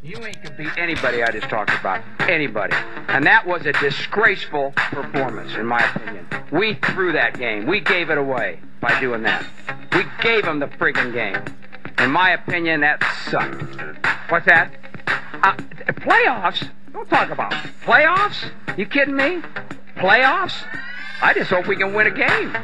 You ain't gonna beat anybody I just talked about. Anybody. And that was a disgraceful performance, in my opinion. We threw that game. We gave it away by doing that. We gave them the friggin' game. In my opinion, that sucked. What's that? Playoffs? Don't talk about playoffs. You kidding me? Playoffs? I just hope we can win a game.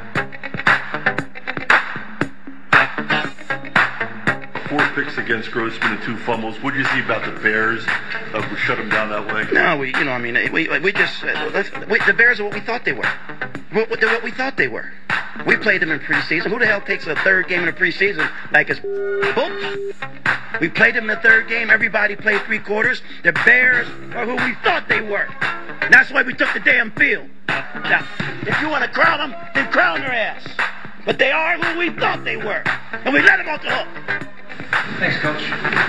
4 picks against Grossman and 2 fumbles. What did you see about the Bears? We shut them down that way. No, we just the Bears are what we thought they were. What we thought they were. We played them in preseason. Who the hell takes a third game in the preseason like it's boop? We played them in the third game. Everybody played 3 quarters. The Bears are who we thought they were. And that's why we took the damn field. Now, if you want to crown them, then crown their ass. But they are who we thought they were. And we let them off the hook. Thanks, Coach.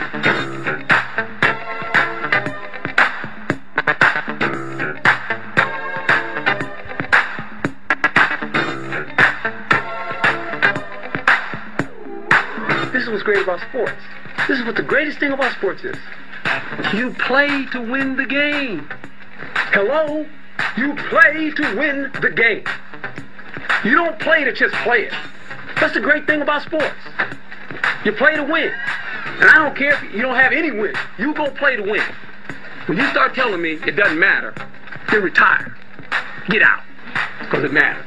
This is what's great about sports. This is what the greatest thing about sports is. You play to win the game. Hello? You play to win the game. You don't play to just play it. That's the great thing about sports. You play to win. And I don't care if you don't have any win. You go play to win. When you start telling me it doesn't matter, then retire. Get out. Because it matters.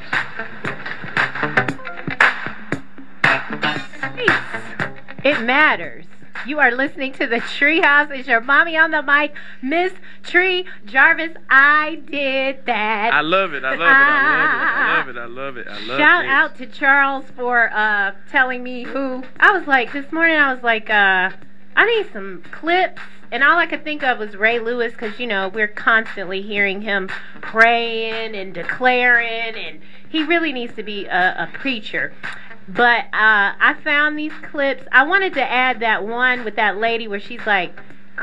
It matters. You are listening to the Treehouse. It's your mommy on the mic, Miss Tree Jarvis. I did that. I love it. I love it. I love it. I love it. I love it. Shout out to Charles for telling me who. I was like, this morning I was like, I need some clips. And all I could think of was Ray Lewis because, you know, we're constantly hearing him praying and declaring. And he really needs to be a preacher. But I found these clips. I wanted to add that one with that lady where she's like,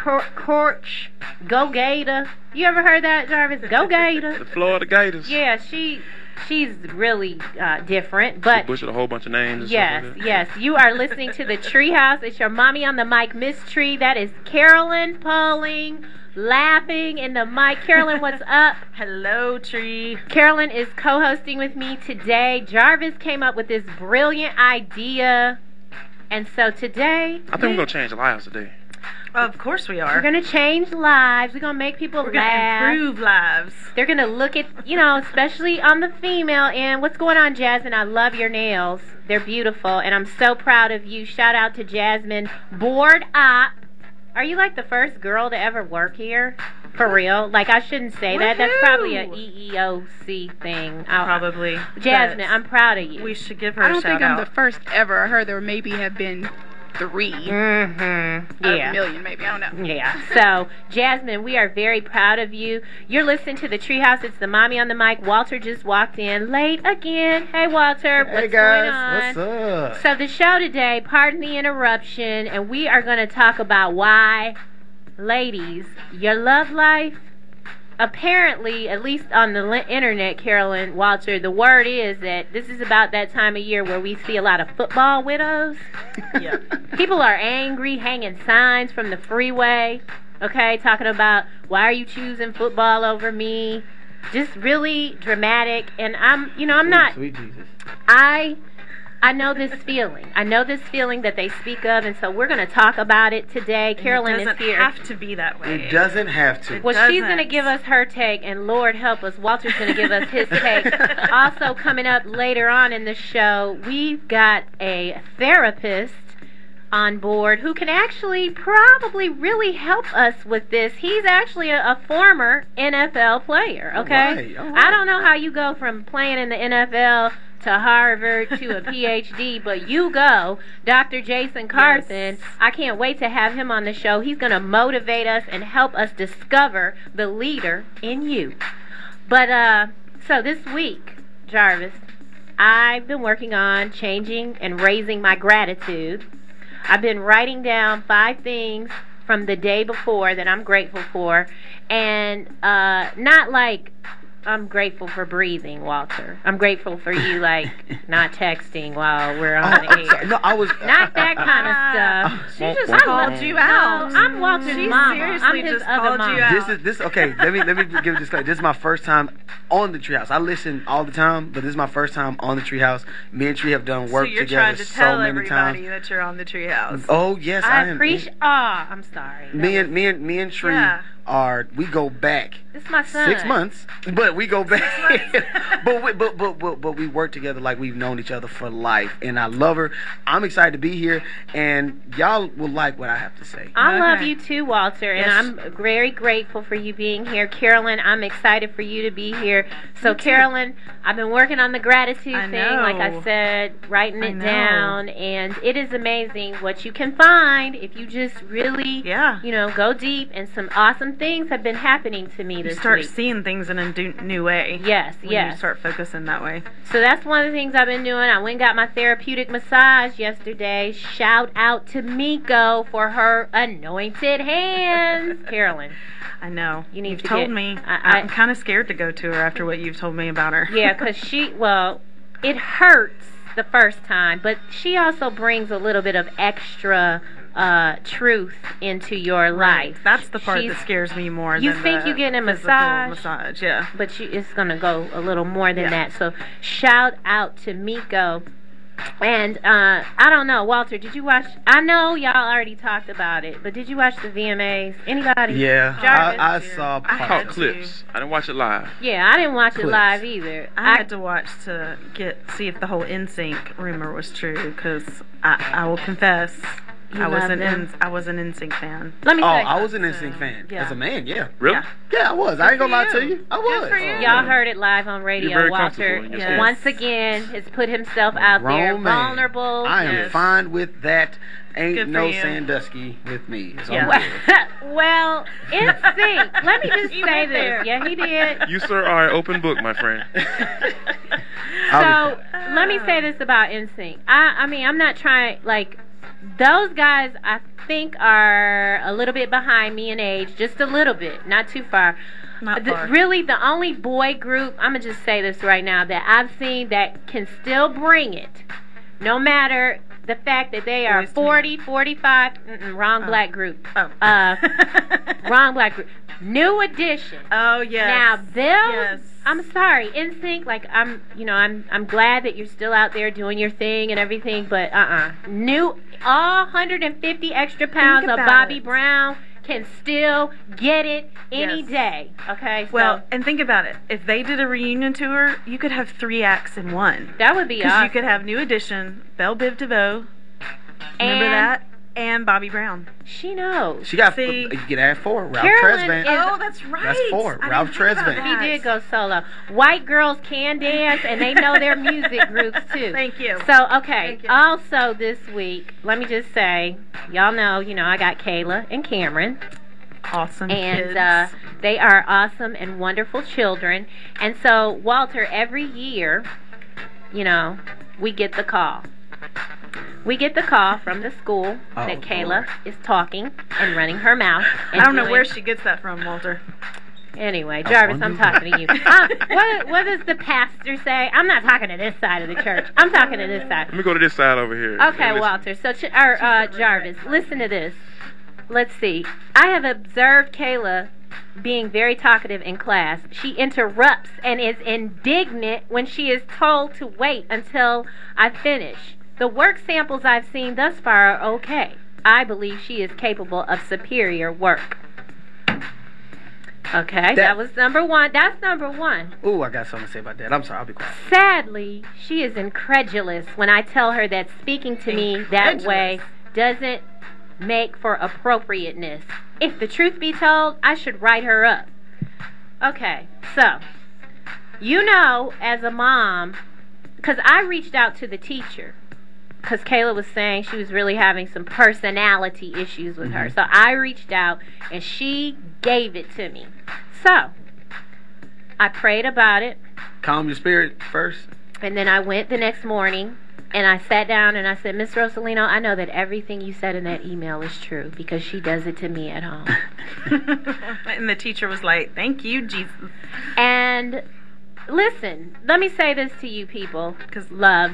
Corch, go Gator. You ever heard that, Jarvis? Go Gator. The Florida Gators. Yeah, she's really different. But she butchered a whole bunch of names. Yes, like yes. You are listening to the Treehouse. It's your mommy on the mic, Miss Tree. That is Carolyn Poling. Laughing in the mic. Carolyn, what's up? Hello, Tree. Carolyn is co-hosting with me today. Jarvis came up with this brilliant idea. And so today... I think we're going to change lives today. Of course we are. We're going to change lives. We're going to make people laugh. We're going to improve lives. They're going to look at, you know, especially on the female end. What's going on, Jasmine? I love your nails. They're beautiful. And I'm so proud of you. Shout out to Jasmine. Board Op. Are you like the first girl to ever work here? For real? Like, I shouldn't say that. That's probably an EEOC thing. Probably. Jasmine, I'm proud of you. We should give her a shout out. I don't think I'm the first ever. I heard there maybe have been 3. Mm-hmm. Yeah. A million, maybe. I don't know. Yeah. So, Jasmine, we are very proud of you. You're listening to the Treehouse. It's the mommy on the mic. Walter just walked in late again. Hey, Walter. Hey, what's guys. going on? What's up? So, the show today, pardon the interruption, and we are going to talk about why, ladies, your love life, apparently, at least on the internet, Carolyn, Walter, the word is that this is about that time of year where we see a lot of football widows. Yeah. People are angry, hanging signs from the freeway, okay, talking about, why are you choosing football over me? Just really dramatic. And I'm not... Sweet Jesus. I know this feeling. I know this feeling that they speak of, and so we're going to talk about it today. Carolyn is here. It doesn't have to be that way. It doesn't have to. Well, she's going to give us her take, and Lord help us, Walter's going to give us his take. Also, coming up later on in the show, we've got a therapist on board who can actually probably really help us with this. He's actually a former NFL player, okay? All right. I don't know how you go from playing in the NFL to Harvard to a PhD, but you go. Dr. Jason Carthen, yes. I can't wait to have him on the show. He's going to motivate us and help us discover the leader in you. But, so this week, Jarvis, I've been working on changing and raising my gratitude. I've been writing down 5 things from the day before that I'm grateful for, and not like I'm grateful for breathing, Walter. I'm grateful for you like not texting while we're on the I'm sorry. air. No, I was. Not that kind of stuff. She just I called love- you out. No, I'm Walter's She mama. seriously I'm his just other called mama. you out. This is okay. Let me give a disclaimer. This is my first time on the Treehouse. I listen all the time, but this is my first time on the Treehouse. Me and Tree have done So work you're together trying to so tell many everybody times. that you're on the Treehouse. Oh yes, I I am. appreciate. I'm sorry. Me and Tree Yeah. we go back This is my son. 6 months, but we go back. but we work together like we've known each other for life, and I love her. I'm excited to be here, and y'all will like what I have to say. I love Okay. you too, Walter, and Yes. I'm very grateful for you being here. Carolyn, I'm excited for you to be here. So, Carolyn, I've been working on the gratitude I thing, like I know. said, writing I it know. down, and it is amazing what you can find if you just really, Yeah. go deep. And some awesome things have been happening to me You this start week. seeing things in a new way. Yes, When yes. you start focusing that way. So that's one of the things I've been doing. I went and got my therapeutic massage yesterday. Shout out to Miko for her anointed hands. Carolyn. I know. You need You've to told get- me. I- I'm kind of scared to go to her after what you've told me about her. Yeah, because it hurts the first time, but she also brings a little bit of extra truth into your Right. life. That's the part She's- that scares me more. You than think the you getting a physical massage, yeah. but it's going to go a little more than Yeah. that. So shout out to Miko. And I don't know, Walter, did you watch? I know y'all already talked about it, but did you watch the VMAs? Anybody? Yeah, Jarvis? I saw I I parts. caught had clips. I didn't watch it live. Yeah, I didn't watch it Clips. live either. I had to watch to see if the whole NSYNC rumor was true, because I will confess You I was love an them? I was an NSYNC fan. Let me Oh, tell you. I was an NSYNC fan. Yeah. As a man, yeah. Really? Yeah. Yeah, I was. I ain't gonna lie for to you. you. I Good was. for you. Y'all heard it live on radio. You're very Walter, comfortable in your skin. once again, has put himself out there, Grown man. vulnerable. I am Yes. fine with that. Ain't Good for no you. Sandusky with me. It's Yeah. all good. Well, in sync. Let me just You say went this. there. Yeah, he did. You, sir, are an open book, my friend. I'll So let me say this about NSYNC. I mean, I'm not trying like those guys. I think are a little bit behind me in age, just a little bit, not too far. Not far. Really, the only boy group I'm gonna just say this right now that I've seen that can still bring it, no matter the fact that they are Boyz II 40, 45. Wrong Oh. black group. Oh. Wrong black group. New Edition. Oh yes. Now those, Yes. I'm sorry, NSYNC. Like I'm glad that you're still out there doing your thing and everything, but new, all 150 extra pounds of about Bobby it. Brown can still get it any Yes. day. Okay, so Well, and think about it. If they did a reunion tour, you could have 3 acts in one. that would be Because awesome. you could have New Edition, Belle Biv DeVoe, remember And that? And Bobby Brown. She knows. She got. See? You can add 4. Ralph Carolyn Tresvant. is- Oh, that's right. That's 4. I Ralph didn't think about Tresvant. He that. did go solo. White girls can dance, and they know their music groups too. Thank you. So, okay. Thank you. Also, this week, let me just say, y'all know, I got Kayla and Cameron, Awesome and kids. they are awesome and wonderful children. And so, Walter, every year, we get the call. We get the call from the school Oh, that Kayla Lord. is talking and running her mouth. And I don't know doing- where she gets that from, Walter. Anyway, Jarvis, I'm wonder talking to you. What does the pastor say? I'm not talking to this side of the church. I'm talking to this side. Let me go to this side over here. Okay, Listen. Walter. So, Jarvis, listen to this. Let's see. I have observed Kayla being very talkative in class. She interrupts and is indignant when she is told to wait until I finish. The work samples I've seen thus far are okay. I believe she is capable of superior work. Okay, that was number one. That's number one. Ooh, I got something to say about that. I'm sorry. I'll be quiet. Sadly, she is incredulous when I tell her that speaking to me that way doesn't make for appropriateness. If the truth be told, I should write her up. Okay, so, as a mom, because I reached out to the teacher, because Kayla was saying she was really having some personality issues with her. So I reached out, and she gave it to me. So, I prayed about it. Calm your spirit first. And then I went the next morning And I sat down and I said, Miss Rosalino, I know that everything you said in that email is true because she does it to me at home. And the teacher was like, thank you, Jesus. And listen, let me say this to you people, because loves.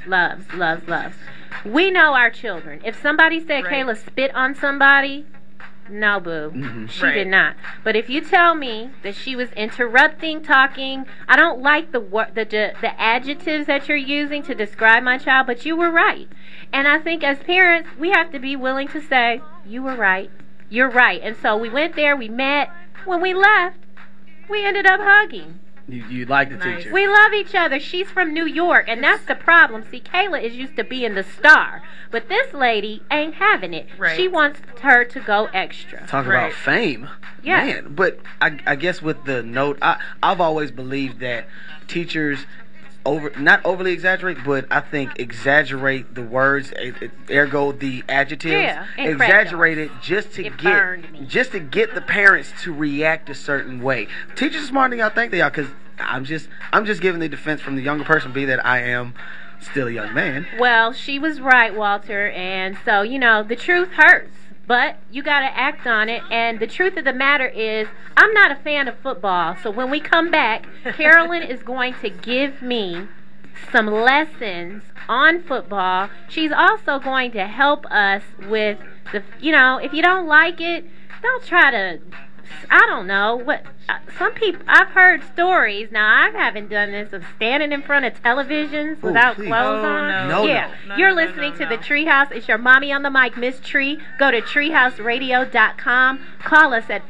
We know our children. If somebody said Kayla spit on somebody, no, boo. She did not. But if you tell me that she was interrupting, talking, I don't like the adjectives that you're using to describe my child, but you were right. And I think as parents, we have to be willing to say, you were right. You're right. And so we went there, we met. When we left, we ended up hugging. You like the teacher. We love each other. She's from New York, and that's the problem. See, Kayla is used to being the star, but this lady ain't having it. Right. She wants her to go extra. Talk about fame. Yeah. Man, but I guess with the note, I've always believed that teachers not overly exaggerate, but I think exaggerate the words, ergo the adjectives. Yeah, exaggerate it just to get the parents to react a certain way. Teachers are smarter than y'all think they are, because I'm just giving the defense from the younger person, be that I am still a young man. Well, she was right, Walter, and so, the truth hurts. But you got to act on it. And the truth of the matter is, I'm not a fan of football. So when we come back, Carolyn is going to give me some lessons on football. She's also going to help us with the, if you don't like it, don't try to, I don't know, what, some people, I've heard stories, now I haven't done this, of standing in front of televisions without clothes on. No. You're listening to The Treehouse. It's your mommy on the mic, Miss Tree. Go to treehouseradio.com. Call us at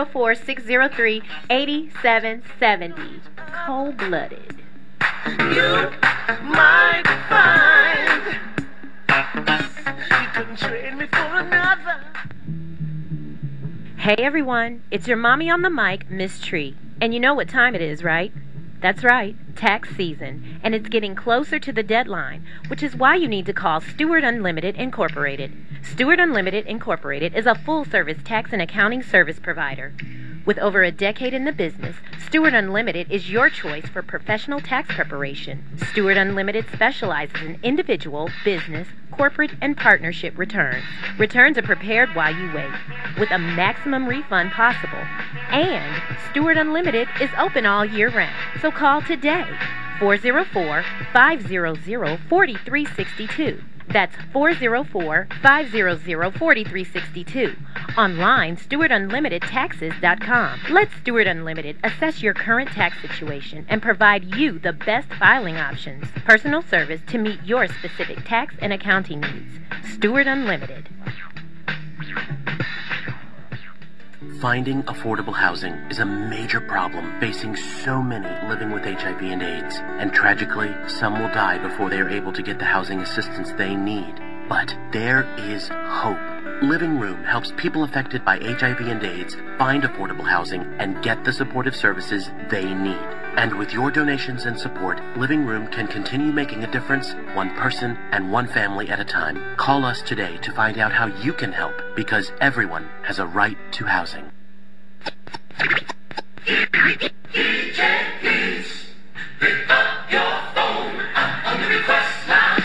404-603-8770. Cold-blooded. You might find you couldn't trade me for another. Hey everyone, it's your mommy on the mic, Miss Tree. And you know what time it is, right? That's right, tax season. And it's getting closer to the deadline, which is why you need to call Stewart Unlimited Incorporated. Stewart Unlimited Incorporated is a full-service tax and accounting service provider. With over a decade in the business, Stewart Unlimited is your choice for professional tax preparation. Stewart Unlimited specializes in individual, business, corporate, and partnership returns. Returns are prepared while you wait, with a maximum refund possible. And Stewart Unlimited is open all year round. So call today, 404-500-4362. That's 404-500-4362. Online, StewartUnlimitedTaxes.com. Let Stewart Unlimited assess your current tax situation and provide you the best filing options. Personal service to meet your specific tax and accounting needs. Stewart Unlimited. Finding affordable housing is a major problem facing so many living with HIV and AIDS. And tragically, some will die before they are able to get the housing assistance they need. But there is hope. Living Room helps people affected by HIV and AIDS find affordable housing and get the supportive services they need. And with your donations and support, Living Room can continue making a difference, one person and one family at a time. Call us today to find out how you can help, because everyone has a right to housing. Pick up your phone on the request line.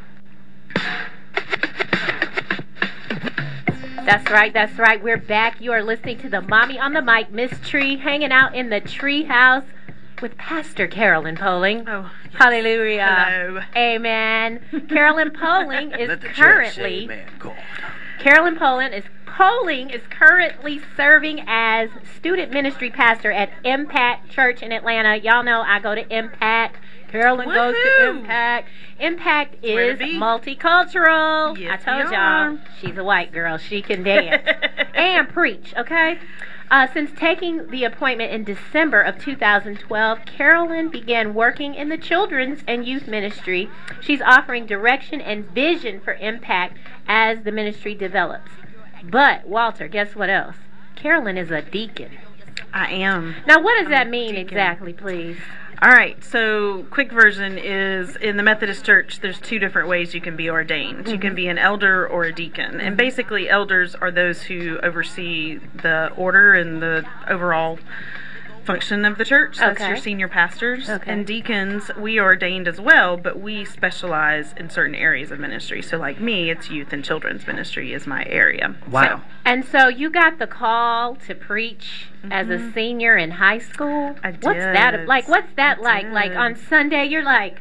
That's right. We're back. You are listening to the Mommy on the Mic, Miss Tree, hanging out in the tree house with Pastor Carolyn Poling. Oh, yes. Hallelujah. Hello. Amen. Carolyn Poling is Let the church currently... say, amen. God. Carolyn Poling is currently serving as student ministry pastor at Impact Church in Atlanta. Y'all know I go to Impact. Carolyn goes to Impact. Impact is multicultural. Yes, I told y'all, she's a white girl. She can dance and preach, okay? Since taking the appointment in December of 2012, Carolyn began working in the children's and youth ministry. She's offering direction and vision for Impact as the ministry develops. But, Walter, guess what else? Carolyn is a deacon. I am. Now, what does that mean exactly, please? All right, so quick version is in the Methodist Church, there's two different ways you can be ordained. You can be an elder or a deacon. And basically, elders are those who oversee the order and the overall function of the church. That's Okay. your senior pastors. Okay. And deacons, we are ordained as well, but we specialize in certain areas of ministry. So like me, it's youth and children's ministry is my area. Wow. And so you got the call to preach as a senior in high school? I What's that did. like? What's that I like? did. Like on Sunday you're like,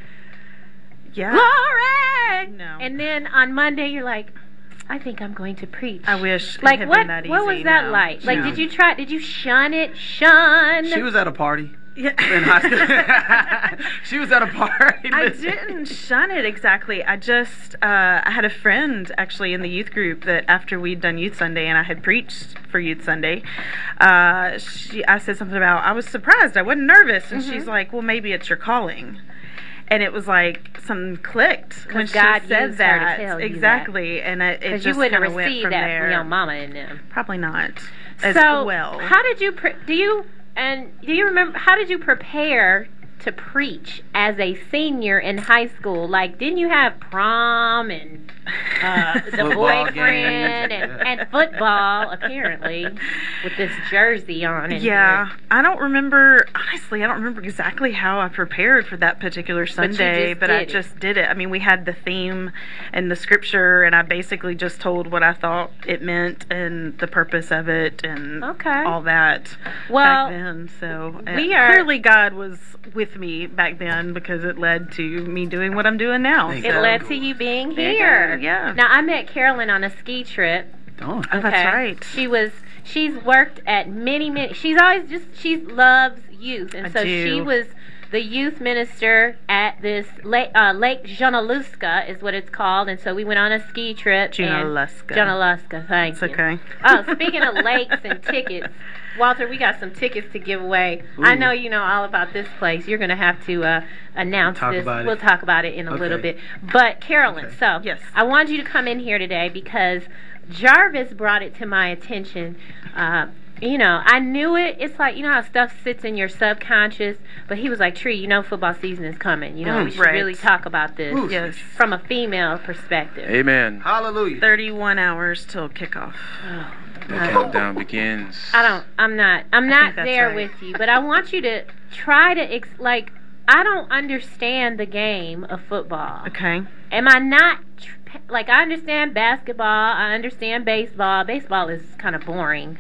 Yeah. glory! No. And then on Monday you're like, I think I'm going to preach. I wish it Like had what? been that easy. What was that No. like? Like, No. did you try? Did you shun it? Shun? She was at a party Yeah. in high school. She was at a party. I didn't shun it exactly. I just I had a friend actually in the youth group that after we'd done Youth Sunday and I had preached for Youth Sunday, I said something about I was surprised, I wasn't nervous, and she's like, "Well, maybe it's your calling." And it was like something clicked when she God said used her to that. tell you Exactly, and it Because just you wouldn't kinda have went received from that there. from your mama and them. Probably not as So, well. how did you do you remember how did you prepare to preach as a senior in high school? Like, didn't you have prom and the Football boyfriend games. and football apparently with this jersey on? And Yeah, I don't remember, honestly, I don't remember exactly how I prepared for that particular you Sunday, just but I did it. just did it. I mean, we had the theme and the scripture, and I basically just told what I thought it meant and the purpose of it and Okay. all that Well, back then. So we are- clearly God was with me back then because it led to me doing what I'm doing now. Thank It So- led to you being There you here. go, yeah. Now I met Carolyn on a ski trip. Don't. Oh, that's right. She's worked at many, she loves youth. And I so do. she was the youth minister at this Lake Junaluska is what it's called. And so we went on a ski trip. Junaluska. Junaluska, thank It's you. okay. Oh, speaking of lakes and tickets, Walter, we got some tickets to give away. I Ooh. know you know all about this place. You're going to have to announce Talk this. about it. We'll talk about it in a little Okay. bit. But Carolyn, Okay. so Yes. I wanted you to come in here today because Jarvis brought it to my attention. I knew it. It's like, you know how stuff sits in your subconscious, but he was like, Tree, you know football season is coming. You know, we should Right. really talk about this Ooh. Yes. from a female perspective. Amen. Hallelujah. 31 hours till kickoff. The countdown begins. I'm not that's there right. with you, but I want you to try to I don't understand the game of football. Okay. Am I not I understand basketball, I understand baseball. Baseball is kind of boring.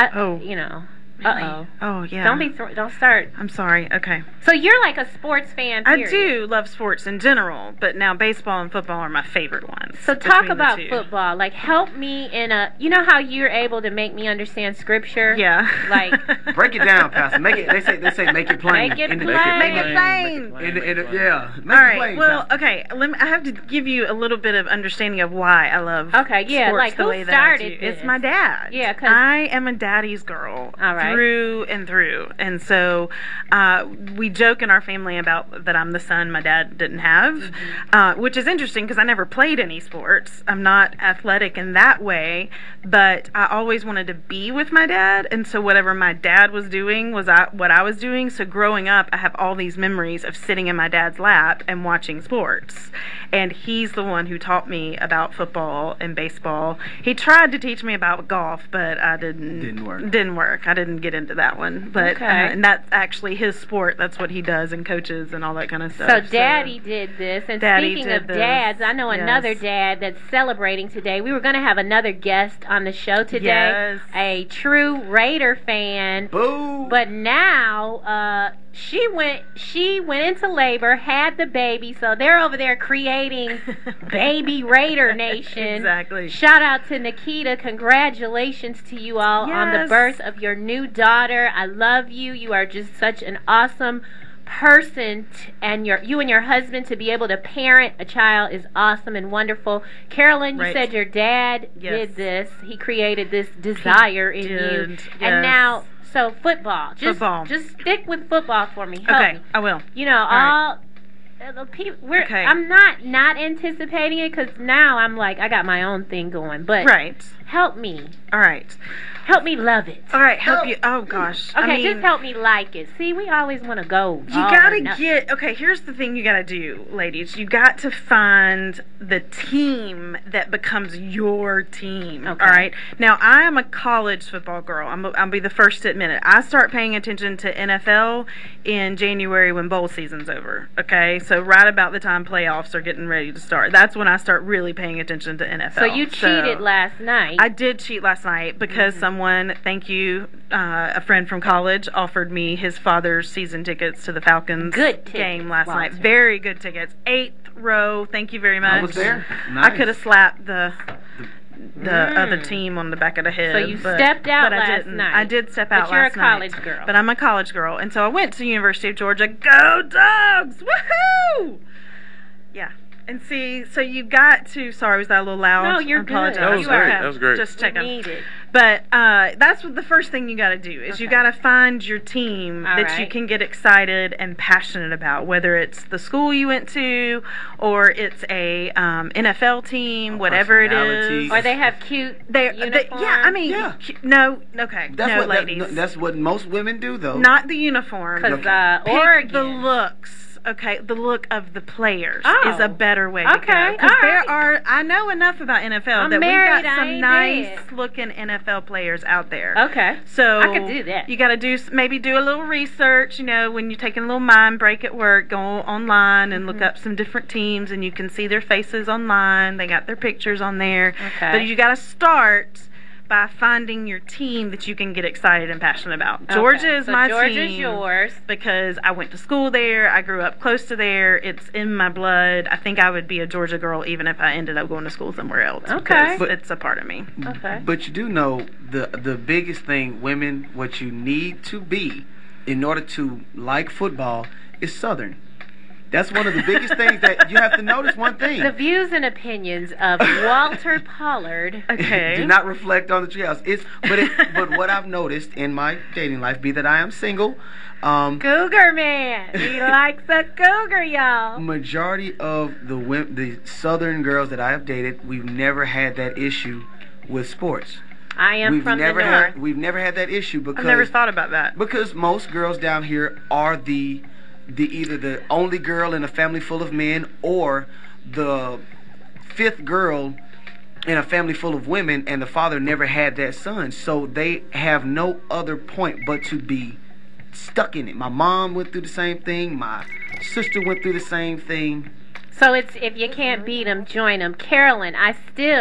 Uh-oh. Oh, yeah. Don't start. I'm sorry. Okay. So you're like a sports fan, period. I do love sports in general, but now baseball and football are my favorite ones. So talk between the about two. football. Like, help me you know how you're able to make me understand scripture? Yeah. Like, Break it down, Pastor. Make it. They say make it plain. Make it In the- plain. Make it plain. Yeah. Make All it right. plain, Well, Pastor. okay. I have to give you a little bit of understanding of why I love Okay, yeah, sports like, the who way that I do. started It's this? my dad. Yeah, 'cause- I am a daddy's girl. All right. Through and through. And so we joke in our family about that I'm the son my dad didn't have, which is interesting because I never played any sports. I'm not athletic in that way, but I always wanted to be with my dad, and so whatever my dad was doing was what I was doing. So growing up, I have all these memories of sitting in my dad's lap and watching sports, and he's the one who taught me about football and baseball. He tried to teach me about golf, but I didn't work. I didn't get into that one, but Okay. and that's actually his sport. That's what he does and coaches and all that kind of stuff. So Daddy did this, and Daddy speaking did of this. dads, I know Yes. another dad that's celebrating today. We were going to have another guest on the show today, Yes. a true Raider fan. Boo. But now she went into labor, had the baby, so they're over there creating Baby Raider Nation. Exactly. Shout out to Nikita. Congratulations to you all on the Yes. birth of your new daughter. I love you. You are just such an awesome person, and you and your husband to be able to parent a child is awesome and wonderful. Carolyn, you Right. said your dad Yes. did this. He created this desire in you. did, And yes. now, so football. Football. Just stick with football for me. Help Okay, me. I will. You know, All the people. Okay. I'm not anticipating it because now I'm like I got my own thing going. But Right. Help me. All right. Help me love it. All right, help you. Oh gosh. Okay, I mean, just help me like it. See, we always want to go. You gotta get. Okay, here's the thing you gotta do, ladies. You got to find the team that becomes your team. Okay. All right. Now, I am a college football girl. I'll be the first to admit it. I start paying attention to NFL in January when bowl season's over. Okay, so right about the time playoffs are getting ready to start. That's when I start really paying attention to NFL. So you cheated last night. I did cheat last night because someone, thank you, a friend from college offered me his father's season tickets to the Falcons game last night. Very good tickets. 8th row. Thank you very much. I was there. I could have slapped the other team on the back of the head. So you stepped out last night. I did step out last night. But you're a college girl. But I'm a college girl. And so I went to the University of Georgia. Go Dogs! Woohoo! Yeah. And see, so you got to. Sorry, was that a little loud? No, you're good. That was great. That was great. Just checking. Need it. But that's what the first thing you got to do is you got to find your team that you can get excited and passionate about, whether it's the school you went to or it's a NFL team, whatever it is. Or they have cute uniforms. Yeah, I mean, no, okay, That's what ladies. that's what most women do, though. Not the uniform. Because Pick the looks. Okay, the look of the players is a better way to go. Okay, Because I know enough about NFL that married, we've got some nice looking NFL players out there. Okay. So I could do that. You got to maybe do a little research, when you're taking a little mind break at work, go online and look up some different teams and you can see their faces online. They got their pictures on there. Okay. But you got to start by finding your team that you can get excited and passionate about. Georgia is my team. Georgia's yours. Because I went to school there. I grew up close to there. It's in my blood. I think I would be a Georgia girl even if I ended up going to school somewhere else. Okay. But it's a part of me. Okay. But you do know the biggest thing, women, what you need to be in order to like football is Southern. That's one of the biggest things that you have to notice. One thing. The views and opinions of Walter Pollard. Do not reflect on the treehouse. But what I've noticed in my dating life, be that I am single. Cougar man. He likes a cougar, y'all. Majority of the Southern girls that I have dated, we've never had that issue with sports. I am from the north. We've never had that issue because I've never thought about that. Because most girls down here are either the only girl in a family full of men or the 5th girl in a family full of women, and the father never had that son. So they have no other point but to be stuck in it. My mom went through the same thing. My sister went through the same thing. So it's if you can't beat them, join them. Carolyn, I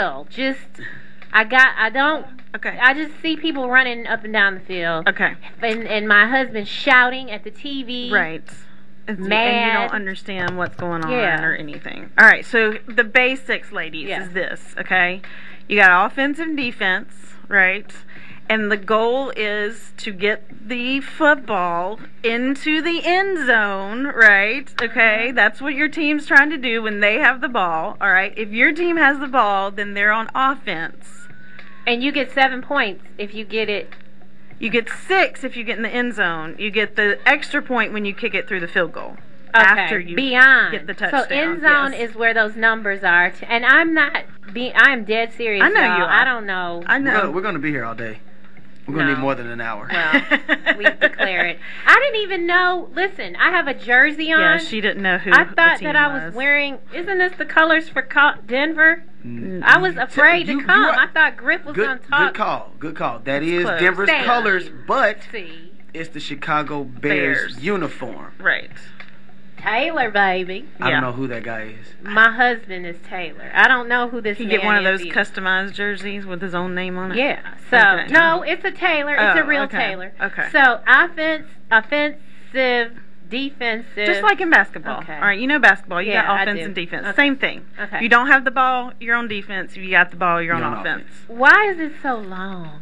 just see people running up and down the field. Okay. And my husband shouting at the TV. Right. And you don't understand what's going on or anything. All right, so the basics, ladies, is this, okay? You got offense and defense, right? And the goal is to get the football into the end zone, right? Okay, that's what your team's trying to do when they have the ball, all right? If your team has the ball, then they're on offense. And you get 7 points if you get it. You get 6 if you get in the end zone. You get the extra point when you kick it through the field goal. Okay, after you get the touchdown. So end zone is where those numbers are. And I'm not I am dead serious. I know you are. I don't know. I know. We're going to be here all day. We're going to need more than an hour. Well, we declare it. I didn't even know. Listen, I have a jersey on. Yeah, she didn't know who I thought the team that I was wearing. Isn't this the colors for Denver? I was afraid to come. I thought Griff was going to talk. Good call. That is close. Denver's colors, but See. It's the Chicago Bears uniform. Right. Taylor, baby. I don't know who that guy is. My husband is Taylor. I don't know who this man is. He get one of those either. Customized jerseys with his own name on it? Yeah. So, no, it's a Taylor. It's a real Taylor. Okay. So, offensive, defensive. Just like in basketball. Okay. All right, you know basketball. You got offense I do. and defense. Okay. Same thing. Okay. If you don't have the ball, you're on defense. If you got the ball, you're on offense. Why is it so long?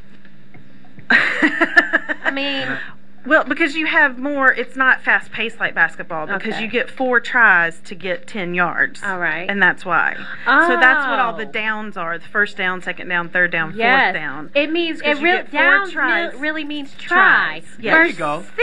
I mean... Well, because you have more, it's not fast-paced like basketball, because you get 4 tries to get 10 yards. All right. And that's why. Oh. So that's what all the downs are, the first down, second down, third down, fourth down. It means, Down really means try. Yes. There you go. See?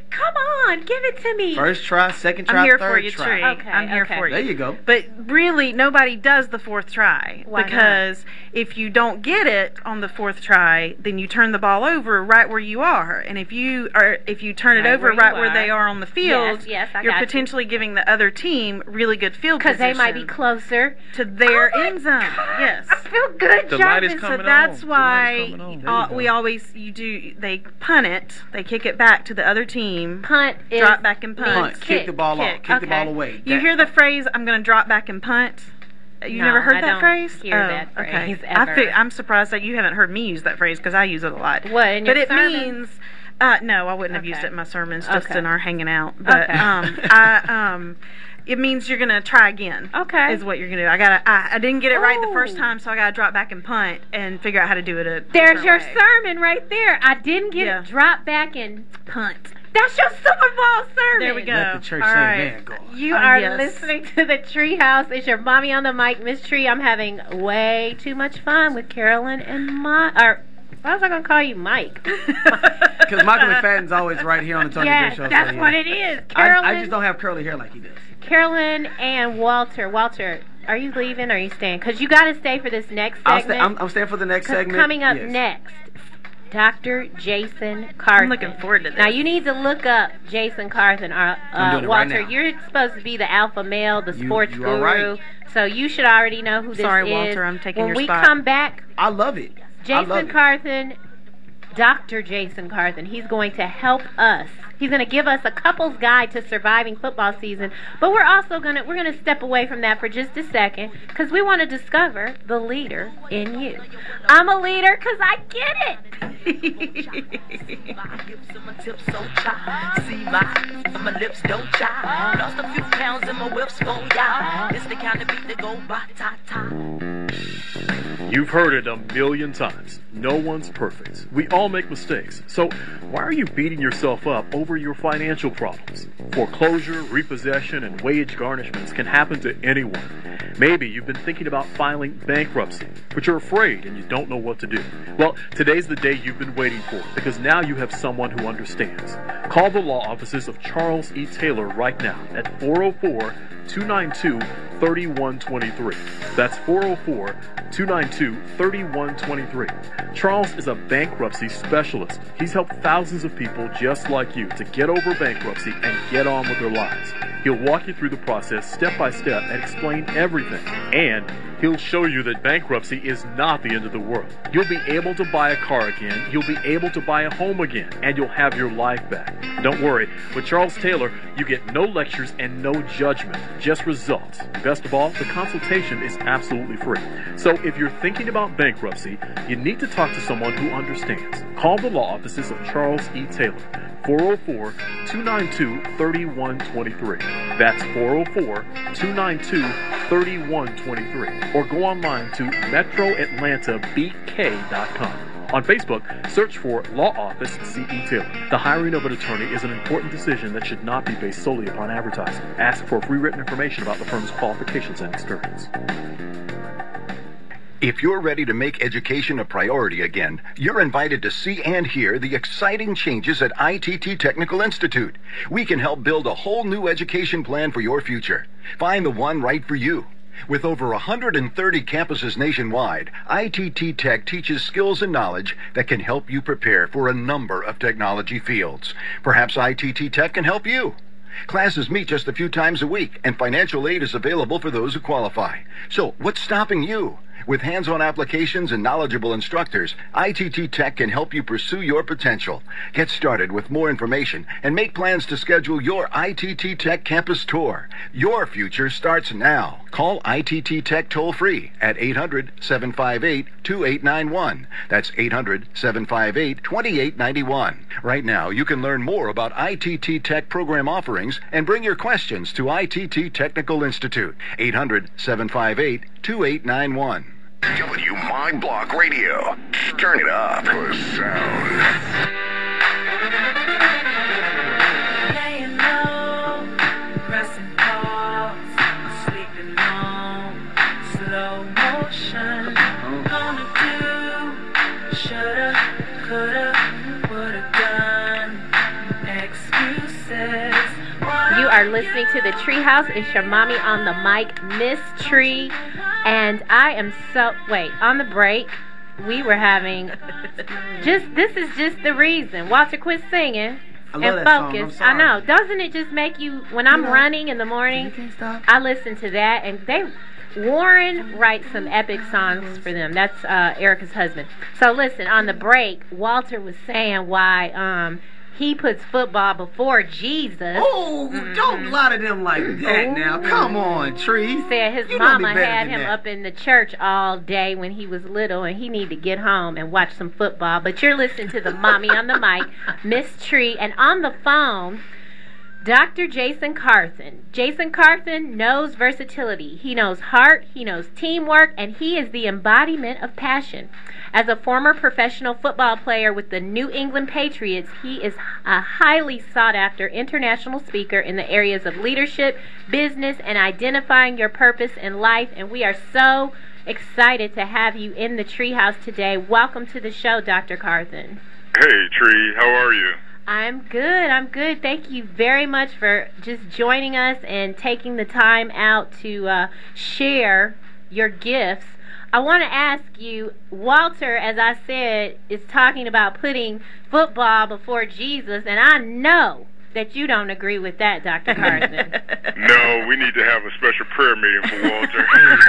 Come on, give it to me. First try, second try, I'm here third for you, try. Tree. Okay, I'm here okay. for you. There you go. But really, nobody does the fourth try. Why because if you don't get it on the fourth try, then you turn the ball over right where you are. And if you turn it Right over where you right where are. they are on the field, Yes, I you're got you. potentially giving the other team really good field Because position. they might be closer to their Oh my end zone. God. Yes. I feel good, The light is Jarvis. coming So that's on. The light is why coming on. There you go. we always they punt it, they kick it back to the other team. Punt is Drop back and punt. Punt, kick the ball off, kick the ball away. You hear the phrase, I'm going to drop back and punt? You No, never heard I that don't phrase? hear that phrase okay. ever. I'm surprised that you haven't heard me use that phrase because I use it a lot. What, in but your it sermons? means, no, I wouldn't have used Okay. it in my sermons, just Okay. in our hanging out. But Okay. it means you're going to try again. Okay. Is what you're going to do. I didn't get it right the first Ooh. time, so I got to drop back and punt and figure out how to do it a There's different your way. sermon right there. I didn't get Yeah. it. Drop back and Punt. that's your Super Bowl sermon. There we go. Let the church All say right. amen, God. You are yes. listening to the Treehouse. It's your mommy on the mic, Miss Tree. I'm having way too much fun with Carolyn and Mike. Or why was I going to call you Mike? Because Michael McFadden's always right here on the Tony Yes, Gray Show. that's so, yeah. what it is. Carolyn, I just don't have curly hair like he does. Carolyn and Walter. Walter, are you leaving or are you staying? Because you got to stay for this next I'll segment. stay, I'm staying for the next 'Cause segment. coming up Yes. next, Dr. Jason Carthen. I'm looking forward to this. Now you need to look up Jason Carthen. I'm doing it right Walter, now. you're supposed to be the alpha male, the sports you are guru. right. So you should already know who this Sorry, is. Walter, I'm taking when your we spot. come back, I love it. I Jason love it. Carthen, Dr. Jason Carthen, he's going to help us. He's going to give us a couple's guide to surviving football season. But we're also going to step away from that for just a second because we want to discover the leader in you. I'm a leader because I get it. See my lips don't chai. Lost a few pounds in my whips go ya. It's the kind of beat that go ba ta ta. You've heard it a million times. No one's perfect. We all make mistakes. So why are you beating yourself up over your financial problems? Foreclosure, repossession, and wage garnishments can happen to anyone. Maybe you've been thinking about filing bankruptcy, but you're afraid and you don't know what to do. Well, today's the day you've been waiting for because now you have someone who understands. Call the law offices of Charles E. Taylor right now at 404-292-3123. That's 404-292-3123. Charles is a bankruptcy specialist. He's helped thousands of people just like you to get over bankruptcy and get on with their lives. He'll walk you through the process step by step and explain everything. And he'll show you that bankruptcy is not the end of the world. You'll be able to buy a car again, you'll be able to buy a home again, and you'll have your life back. Don't worry, with Charles Taylor, you get no lectures and no judgment, just results. Best of all, the consultation is absolutely free. So if you're thinking about bankruptcy, you need to talk to someone who understands. Call the law offices of Charles E. Taylor. 404-292-3123. That's 404-292-3123. Or go online to metroatlantabk.com. On Facebook, search for Law Office C.E. Taylor. The hiring of an attorney is an important decision that should not be based solely upon advertising. Ask for free written information about the firm's qualifications and experience. If you're ready to make education a priority again, you're invited to see and hear the exciting changes at ITT Technical Institute. We can help build a whole new education plan for your future. Find the one right for you. With over 130 campuses nationwide, ITT Tech teaches skills and knowledge that can help you prepare for a number of technology fields. Perhaps ITT Tech can help you. Classes meet just a few times a week, and financial aid is available for those who qualify. So, what's stopping you? With hands-on applications and knowledgeable instructors, ITT Tech can help you pursue your potential. Get started with more information and make plans to schedule your ITT Tech campus tour. Your future starts now. Call ITT Tech toll-free at 800-758-2891. That's 800-758-2891. Right now, you can learn more about ITT Tech program offerings and bring your questions to ITT Technical Institute. 800-758-2891. W My Block Radio. Turn it up for sound. Laying low, pressing pause, sleeping on, slow motion. Gonna do, shoulda, coulda, woulda done. Excuse are listening to the Treehouse. It's your mommy on the mic, Miss Tree. And I am on the break, we were having this is just the reason. Walter, quit singing and focus. I know. Doesn't it just make you, when I'm running in the morning, I listen to that, and Warren writes some epic songs for them. That's Erica's husband. So listen, on the break, Walter was saying why he puts football before Jesus. Oh, don't lie to them like that now. Come on, Tree. He said his mama had him up in the church all day when he was little, and he needed to get home and watch some football. But you're listening to the mommy on the mic, Miss Tree, and on the phone, Dr. Jason Carthen. Jason Carthen knows versatility. He knows heart, he knows teamwork, and he is the embodiment of passion. As a former professional football player with the New England Patriots, he is a highly sought-after international speaker in the areas of leadership, business, and identifying your purpose in life. And we are so excited to have you in the Treehouse today. Welcome to the show, Dr. Carthen. Hey, Tree. How are you? I'm good. Thank you very much for just joining us and taking the time out to share your gifts. I want to ask you, Walter, as I said, is talking about putting football before Jesus, and I know that you don't agree with that, Dr. Carthen. No, we need to have a special prayer meeting for Walter.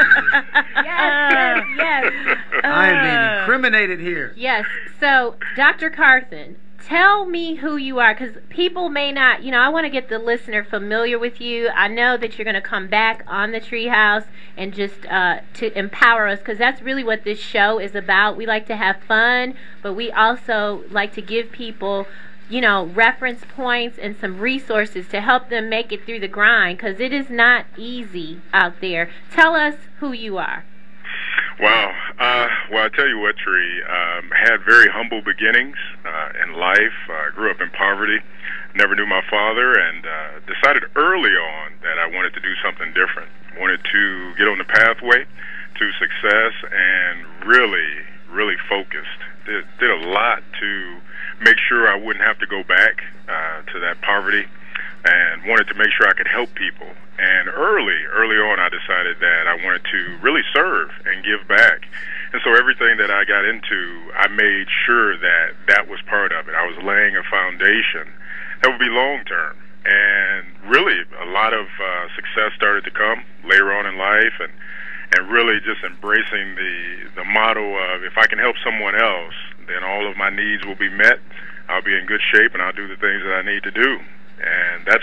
Yes. I am being incriminated here. Yes. So, Dr. Carthen, tell me who you are, because people may not, I want to get the listener familiar with you. I know that you're going to come back on the Treehouse and just to empower us, because that's really what this show is about. We like to have fun, but we also like to give people, reference points and some resources to help them make it through the grind, because it is not easy out there. Tell us who you are. Wow. Well, I tell you what, Tree, had very humble beginnings in life. Grew up in poverty, never knew my father, and decided early on that I wanted to do something different. Wanted to get on the pathway to success, and really focused. Did a lot to make sure I wouldn't have to go back to that poverty, and wanted to make sure I could help people. And early on, I decided that I wanted to really serve and give back. And so everything that I got into, I made sure that that was part of it. I was laying a foundation that would be long-term. And really, a lot of success started to come later on in life, and really just embracing the motto of, if I can help someone else, then all of my needs will be met. I'll be in good shape, and I'll do the things that I need to do. And that's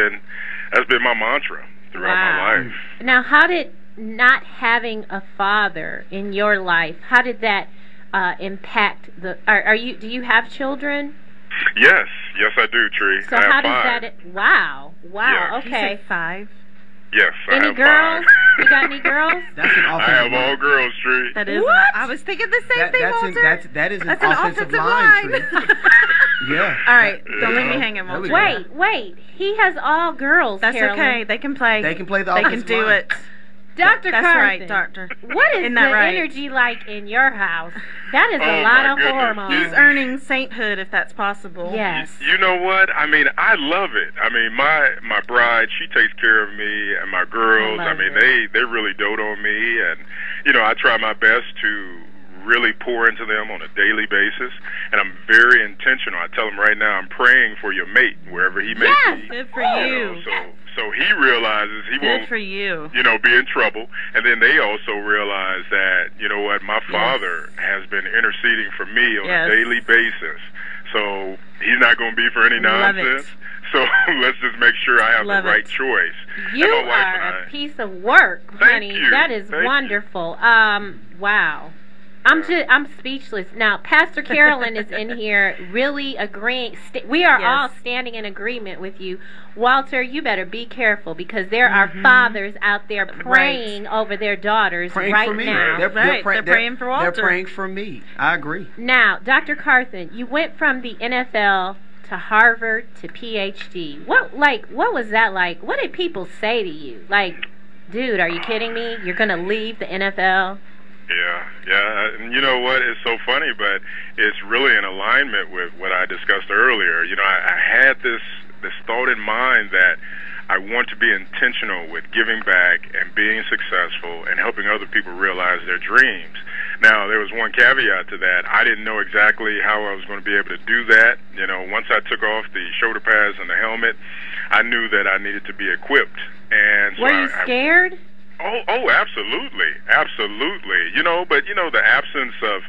been my mantra throughout my life. Now, how did not having a father in your life, how did that impact do you have children? Yes, I do, Tree. So I have how does 5. that? Wow, Yeah. Okay. You said 5. Yes, I Any have girls? 5. You got any girls? That's an offensive I have line. all girls, Tree. That is. What? I was thinking the same thing, Walter. That is an That's offensive line, Tree. Yeah. All right, don't leave me hanging, There we Walter. go. Wait. He has all girls. That's Carolyn. okay. They can play. They can play the They offensive can do line. it. Dr. That's Carthen, right, Doctor. What is Isn't the that right? energy like in your house? That is a Oh, lot my of goodness. hormones. He's earning sainthood, if that's possible. Yes. You know what? I mean, I love it. I mean, my bride, she takes care of me, and my girls, I love they really dote on me, and I try my best to really pour into them on a daily basis, and I'm very intentional. I tell them right now, I'm praying for your mate wherever he may be. Good for you. So he realizes he Good won't, for you. be in trouble. And then they also realize that, my father has been interceding for me on a daily basis. So he's not going to be for any Love it. nonsense. So let's just make sure I have Love the right it. choice. You And my wife are and a piece of work, honey. you. That is Thank you. wonderful. Wow. I'm speechless. Now, Pastor Carolyn is in here really agreeing. We are all standing in agreement with you. Walter, you better be careful, because there are fathers out there praying over their daughters Praying right for me. now. They're praying for Walter. They're praying for me. I agree. Now, Dr. Carthen, you went from the NFL to Harvard to PhD. What was that like? What did people say to you? Like, dude, are you kidding me? You're going to leave the NFL? Yeah. And you know what? It's so funny, but it's really in alignment with what I discussed earlier. I had this thought in mind that I want to be intentional with giving back and being successful and helping other people realize their dreams. Now, there was one caveat to that. I didn't know exactly how I was going to be able to do that. You know, once I took off the shoulder pads and the helmet, I knew that I needed to be equipped. And so were you scared? Oh, absolutely, absolutely. You know, but you know, the absence of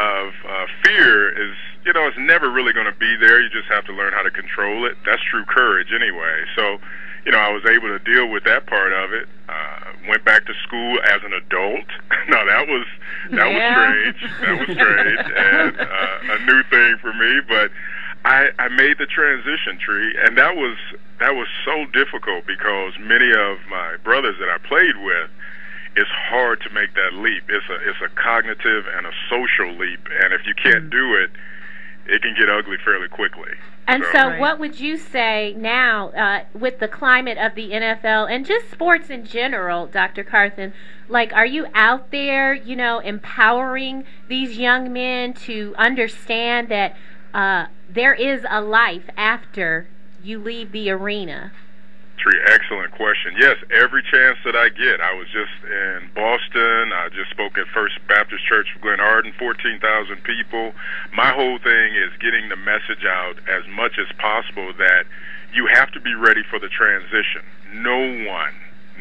fear is, you know, it's never really going to be there. You just have to learn how to control it. That's true courage, anyway. So, you know, I was able to deal with that part of it. Went back to school as an adult. Now that was strange. That was strange and a new thing for me. But I made the transition, Tree, and that was so difficult because many of my brothers that I played with, it's hard to make that leap. It's a cognitive and a social leap, and if you can't do it, it can get ugly fairly quickly. And so what would you say now with the climate of the NFL and just sports in general, Dr. Carthen? Like, are you out there, you know, empowering these young men to understand that there is a life after you leave the arena? Tree, excellent question. Yes, every chance that I get. I was just in Boston. I just spoke at First Baptist Church of Glen Arden, 14,000 people. My whole thing is getting the message out as much as possible that you have to be ready for the transition. No one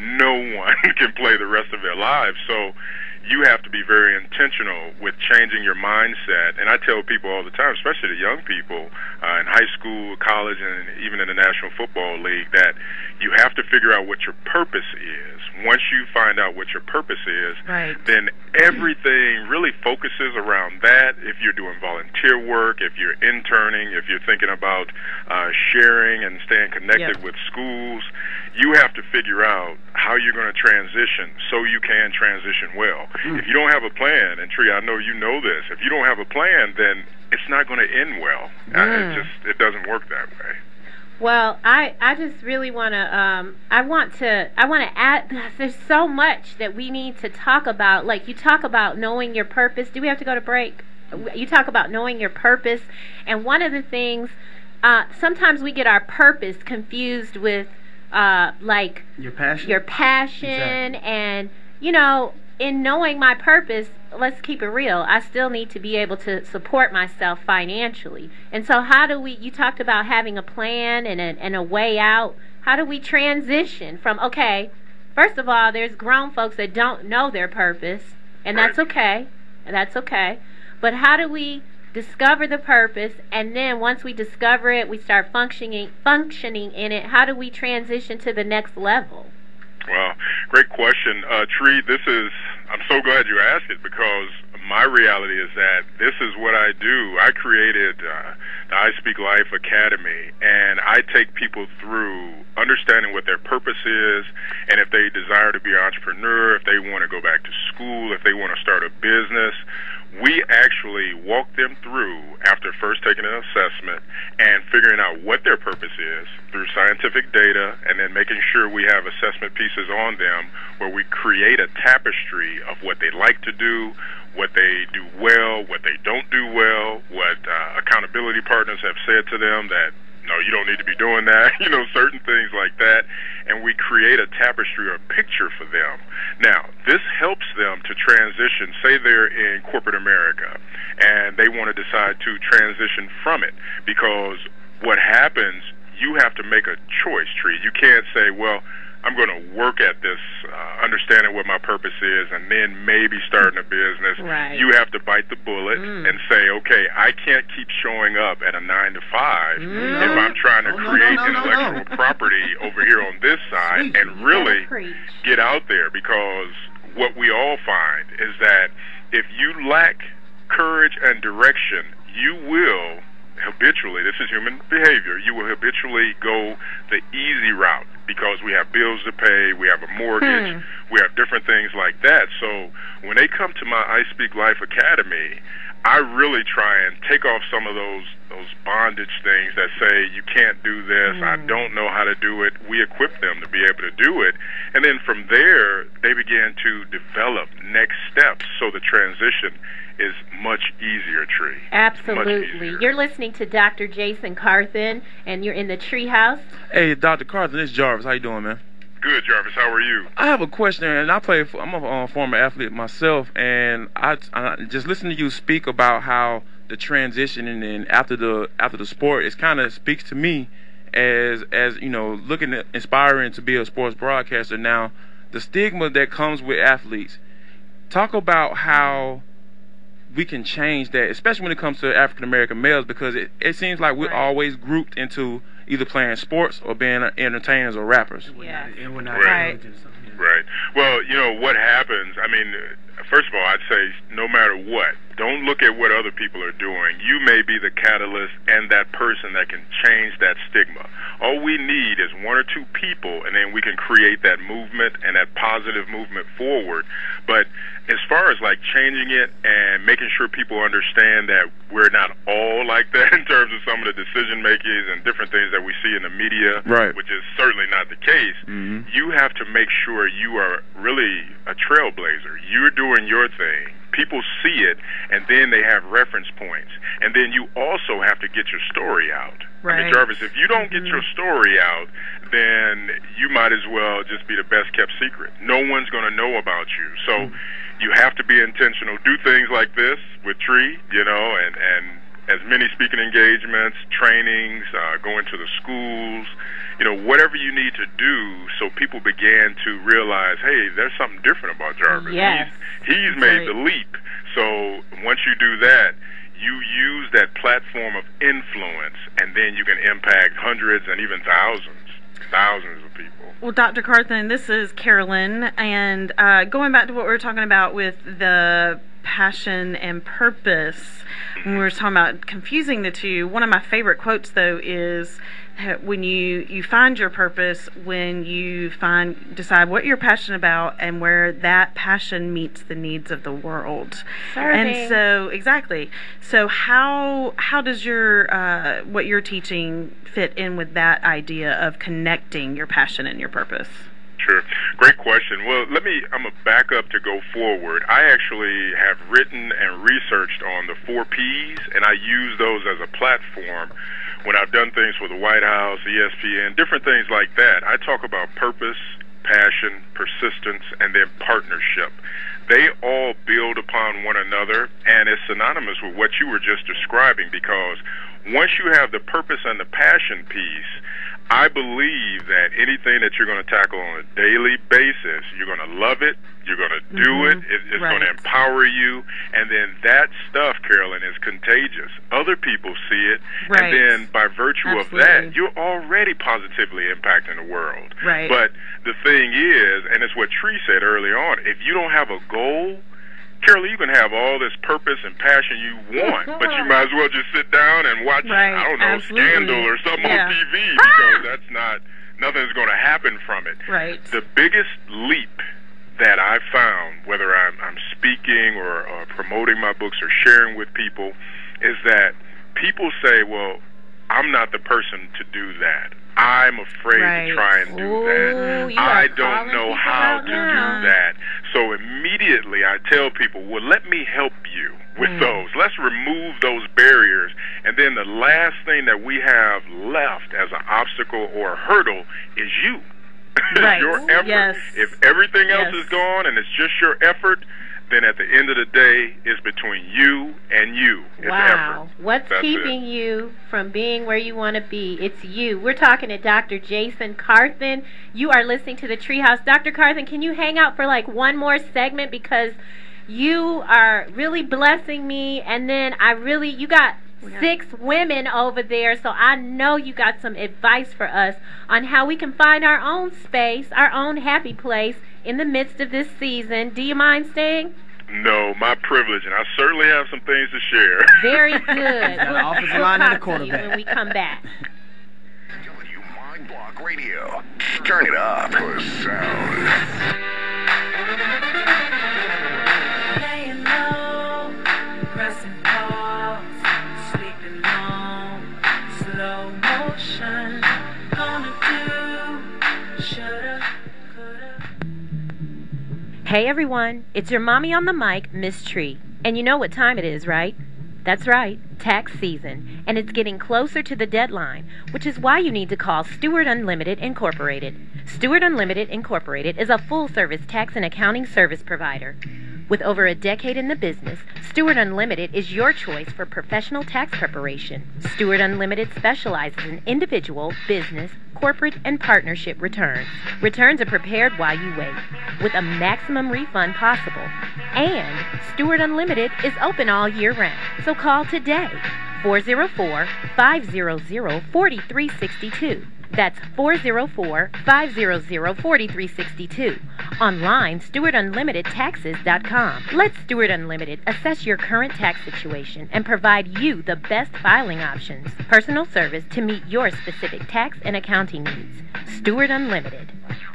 can play the rest of their lives. So you have to be very intentional with changing your mindset. And I tell people all the time, especially the young people in high school, college, and even in the National Football League, that you have to figure out what your purpose is. Once you find out what your purpose is, then everything really focuses around that. If you're doing volunteer work, if you're interning, if you're thinking about sharing and staying connected with schools, you have to figure out how you're going to transition so you can transition well. If you don't have a plan, and Tree, I know you know this, if you don't have a plan, then it's not going to end well. It doesn't work that way. Well, I just really want to I want to add, there's so much that we need to talk about. Like, you talk about knowing your purpose. Do we have to go to break? You talk about knowing your purpose, and one of the things, sometimes we get our purpose confused with like your passion. Exactly. And you know, in knowing my purpose, let's keep it real, I still need to be able to support myself financially. And so how do we, you talked about having a plan and a way out. How do we transition from, okay, first of all, there's grown folks that don't know their purpose, and that's okay. But how do we discover the purpose, and then once we discover it, we start functioning in it? How do we transition to the next level? Well, great question. Tree, I'm so glad you asked it, because my reality is that this is what I do. I created the I Speak Life Academy, and I take people through understanding what their purpose is, and if they desire to be an entrepreneur, if they want to go back to school, if they want to start a business. We actually walk them through, after first taking an assessment and figuring out what their purpose is through scientific data, and then making sure we have assessment pieces on them where we create a tapestry of what they like to do, what they do well, what they don't do well, what accountability partners have said to them that, no, you don't need to be doing that, you know, certain things like that. And we create a tapestry or a picture for them. Now, this helps them to transition. Say they're in corporate America and they want to decide to transition from it, because what happens, you have to make a choice, Tree. You can't say, well, I'm going to work at this, understanding what my purpose is, and then maybe starting a business. Right. You have to bite the bullet and say, okay, I can't keep showing up at a 9 to 5 if I'm trying to create intellectual property over here on this side, and really get out there. Because what we all find is that if you lack courage and direction, you will habitually, this is human behavior, you will habitually go the easy route, because we have bills to pay, we have a mortgage, we have different things like that. So when they come to my I Speak Life Academy, I really try and take off some of those bondage things that say you can't do this, I don't know how to do it. We equip them to be able to do it. And then from there, they begin to develop next steps so the transition is much easier, Tree. Absolutely. You're listening to Dr. Jason Carthen, and you're in the Treehouse. Hey, Dr. Carthen, it's Jarvis. How you doing, man? Good, Jarvis. How are you? I have a question, and I'm a former athlete myself, and I just listen to you speak about how the transition and then after the sport, it kind of speaks to me as you know, looking at inspiring to be a sports broadcaster. Now, the stigma that comes with athletes. Talk about how we can change that, especially when it comes to African American males, because it seems like we're always grouped into either playing sports or being entertainers or rappers. Yeah. And we're not Right. Right. Well, you know, what happens, I mean, first of all, I'd say no matter what, don't look at what other people are doing. You may be the catalyst and that person that can change that stigma. All we need is one or two people, and then we can create that movement and that positive movement forward. But as far as like changing it and making sure people understand that we're not all like that in terms of some of the decision makings and different things that we see in the media, right, which is certainly not the case, you have to make sure you are really a trailblazer. You're doing your thing. People see it, and then they have reference points. And then you also have to get your story out. Right. I mean, Jarvis, if you don't get your story out, then you might as well just be the best kept secret. No one's going to know about you. So you have to be intentional. Do things like this with Tree, you know, and as many speaking engagements, trainings, going to the schools, you know, whatever you need to do so people began to realize, hey, there's something different about Jarvis. Yes. He's made the leap. So once you do that, you use that platform of influence, and then you can impact hundreds and even thousands of people. Well, Dr. Carthen, this is Carolyn, and going back to what we were talking about with the passion and purpose, when we were talking about confusing the two, one of my favorite quotes, though, is when you find your purpose, when you decide what you're passionate about and where that passion meets the needs of the world. Serving. And so, exactly. So how does your what you're teaching fit in with that idea of connecting your passion and your purpose? Sure. Great question. Well, I'm going to back up to go forward. I actually have written and researched on the 4 Ps, and I use those as a platform when I've done things for the White House, ESPN, different things like that. I talk about purpose, passion, persistence, and then partnership. They all build upon one another, and it's synonymous with what you were just describing, because once you have the purpose and the passion piece, I believe that anything that you're going to tackle on a daily basis, you're going to love it, you're going to do it, it's going to empower you, and then that stuff, Carolyn, is contagious. Other people see it, and then by virtue of that, you're already positively impacting the world. Right. But the thing is, and it's what Tree said early on, if you don't have a goal, Carolyn, you can have all this purpose and passion you want, but you might as well just sit down and watch, I don't know, Scandal or something on TV, because nothing's going to happen from it. Right. The biggest leap that I've found, whether I'm speaking or promoting my books or sharing with people, is that people say, well, I'm not the person to do that. I'm afraid to try and do that. I don't know how to do that. So immediately I tell people, well, let me help you with those. Let's remove those barriers. And then the last thing that we have left as an obstacle or a hurdle is you. Right. Your effort. Yes. If everything else is gone and it's just your effort, then at the end of the day, it's between you and you. It's wow. effort. What's That's keeping you from being where you want to be? It's you. We're talking to Dr. Jason Carthen. You are listening to the Treehouse. Dr. Carthen, can you hang out for like one more segment, because you are really blessing me, and then you got 6 women over there, so I know you got some advice for us on how we can find our own space, our own happy place in the midst of this season. Do you mind staying? No, my privilege, and I certainly have some things to share. Very good. Offensive line and a talk to you quarterback. when we come back. Mind Block Radio. Turn it up. For sound. Laying low, pressing forward. Hey everyone, it's your mommy on the mic, Miss Tree. And you know what time it is, right? That's right, tax season, and it's getting closer to the deadline, which is why you need to call Stewart Unlimited Incorporated. Stewart Unlimited Incorporated is a full-service tax and accounting service provider. With over a decade in the business, Stewart Unlimited is your choice for professional tax preparation. Stewart Unlimited specializes in individual, business, corporate, and partnership returns. Returns are prepared while you wait, with a maximum refund possible. And Stewart Unlimited is open all year round, so call today, 404-500-4362. That's 404-500-4362. Online, StewartUnlimitedTaxes.com. Let Stewart Unlimited assess your current tax situation and provide you the best filing options. Personal service to meet your specific tax and accounting needs. Stewart Unlimited.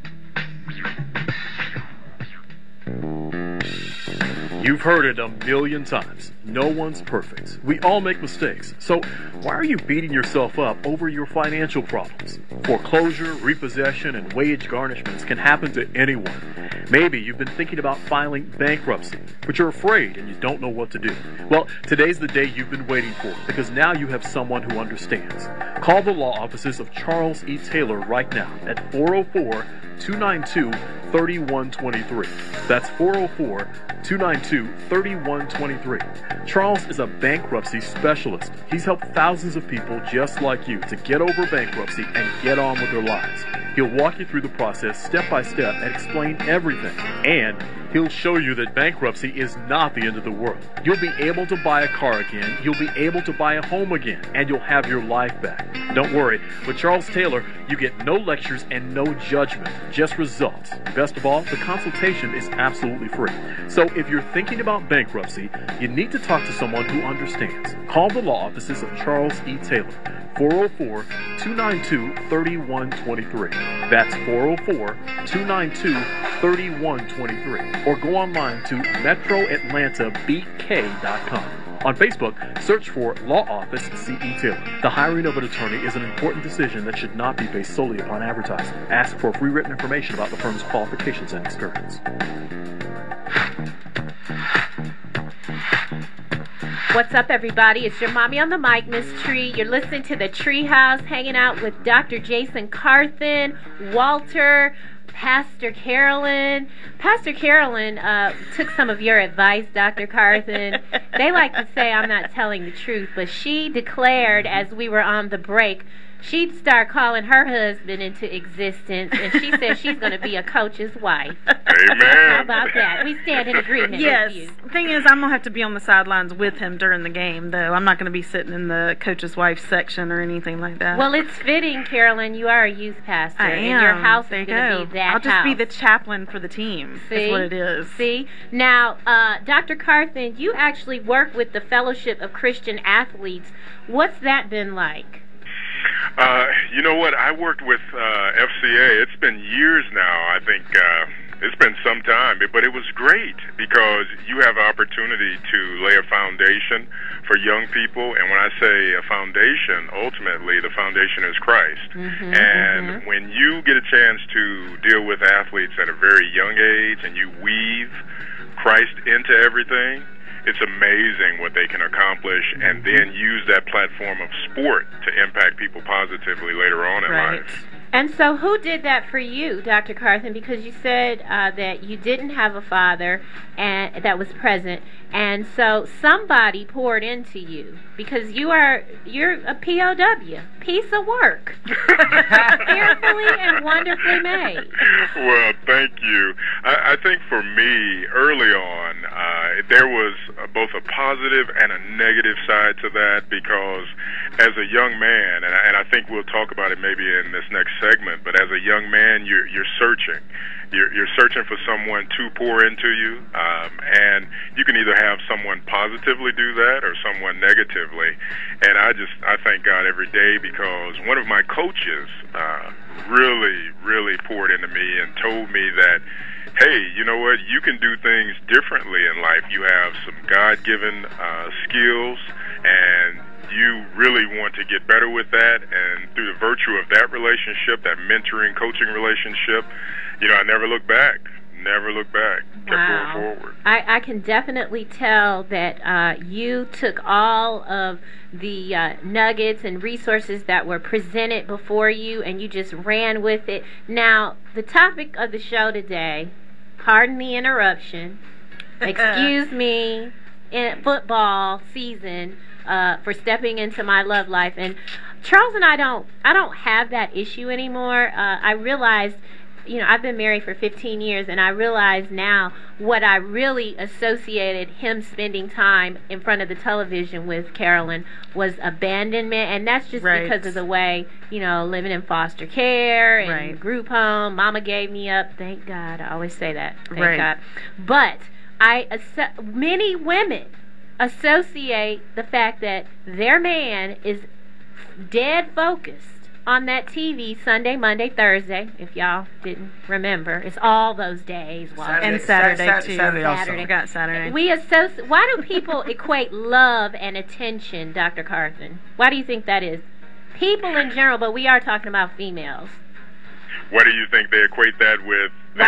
You've heard it a million times. No one's perfect. We all make mistakes. So why are you beating yourself up over your financial problems? Foreclosure, repossession, and wage garnishments can happen to anyone. Maybe you've been thinking about filing bankruptcy, but you're afraid and you don't know what to do. Well, today's the day you've been waiting for, because now you have someone who understands. Call the law offices of Charles E. Taylor right now at 404-292-3123. That's 404-292-3123. Charles is a bankruptcy specialist. He's helped thousands of people just like you to get over bankruptcy and get on with their lives. He'll walk you through the process step by step and explain everything. And he'll show you that bankruptcy is not the end of the world. You'll be able to buy a car again, you'll be able to buy a home again, and you'll have your life back. Don't worry, with Charles Taylor, you get no lectures and no judgment, just results. Best of all, the consultation is absolutely free. So if you're thinking about bankruptcy, you need to talk to someone who understands. Call the law offices of Charles E. Taylor. 404-292-3123. That's 404-292-3123. Or go online to metroatlantabk.com. On Facebook, search for Law Office C.E. Taylor. The hiring of an attorney is an important decision that should not be based solely upon advertising. Ask for free written information about the firm's qualifications and experience. What's up, everybody? It's your mommy on the mic, Miss Tree. You're listening to the Treehouse, hanging out with Dr. Jason Carthen, Walter, Pastor Carolyn. Pastor Carolyn took some of your advice, Dr. Carthen. They like to say I'm not telling the truth, but she declared as we were on the break, she'd start calling her husband into existence, and she said she's going to be a coach's wife. Amen. How about that? We stand in agreement Yes. with you. The thing is, I'm going to have to be on the sidelines with him during the game, though. I'm not going to be sitting in the coach's wife section or anything like that. Well, it's fitting, Carolyn. You are a youth pastor. I am. And your house there is you going go. to be that I'll just be house. the chaplain for the team. See? That's what it is. See? Now, Dr. Carthen, you actually work with the Fellowship of Christian Athletes. What's that been like? You know what? I worked with FCA. It's been years now. I think it's been some time, but it was great because you have an opportunity to lay a foundation for young people. And when I say a foundation, ultimately the foundation is Christ. And when you get a chance to deal with athletes at a very young age and you weave Christ into everything, it's amazing what they can accomplish and then use that platform of sport to impact people positively later on in life. And so who did that for you, Dr. Carthen? Because you said that you didn't have a father and that was present, and so somebody poured into you because you're a POW, piece of work, fearfully and wonderfully made. Well, thank you. I think for me, early on, there was both a positive and a negative side to that because as a young man, and I think we'll talk about it maybe in this next segment, but as a young man, you're searching. You're searching for someone to pour into you, and you can either have someone positively do that or someone negatively. And I thank God every day because one of my coaches really poured into me and told me that, hey, you know what, you can do things differently in life. You have some God-given skills, and you really want to get better with that. And through the virtue of that relationship, that mentoring, coaching relationship, you know, I never looked back. never looked back. Kept Wow. going forward. I can definitely tell that you took all of the nuggets and resources that were presented before you and you just ran with it. Now, the topic of the show today, pardon the interruption, excuse me, in football season for stepping into my love life. And Charles and I don't have that issue anymore. I realized, I've been married for 15 years, and I realize now what I really associated him spending time in front of the television with, Carolyn, was abandonment, and that's just because of the way, living in foster care and group home. Mama gave me up. Thank God. I always say that. Thank God. But many women associate the fact that their man is dead focused on that TV Sunday, Monday, Thursday. If y'all didn't remember, it's all those days. And Saturday too. Saturday also. Saturday. Got Saturday. Why do people equate love and attention, Dr. Carson? Why do you think that is? People in general, but we are talking about females. What do you think they equate that with?